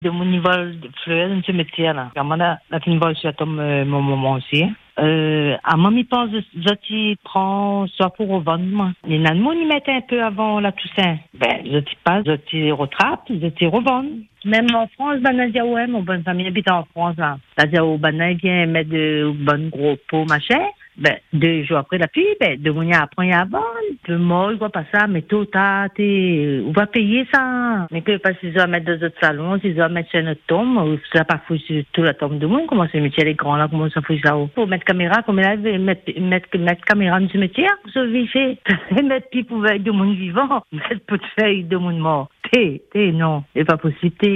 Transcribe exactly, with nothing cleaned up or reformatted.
De mon niveau de fleurs dans ce métier là. Quand on a la fin vol sur ton mon moment aussi. Euh, à moi m'y pense je t'y prends soit pour revendre moi. Les nanmons y mettent un peu avant la Toussaint. Ben je t'y passe, je t'y rattrape, je t'y revends. Même en France, ben on dit ouais, mon bonne famille habite en France là. C'est-à-dire au ben vient mettre de bonnes gros pots machin. Ben, deux jours après la fille, ben, de mon après y a bon, le mot, il voit pas ça, mais tout, t'as, t'es, on va payer ça. Mais que, parce qu'ils doivent mettre dans notre salon, ils doivent mettre sur notre tombe, ça pas foutu sur toute la tombe du monde, comment c'est le métier, les grands là, comment ça fout ça, pour mettre caméra, comme là, mettre, mettre, mettre caméra dans ce métier, pour se vicher, mettre pipe ouverte de monde vivant, mettre pot de feuille de monde mort. T'es, t'es, non, c'est pas possible, t'es.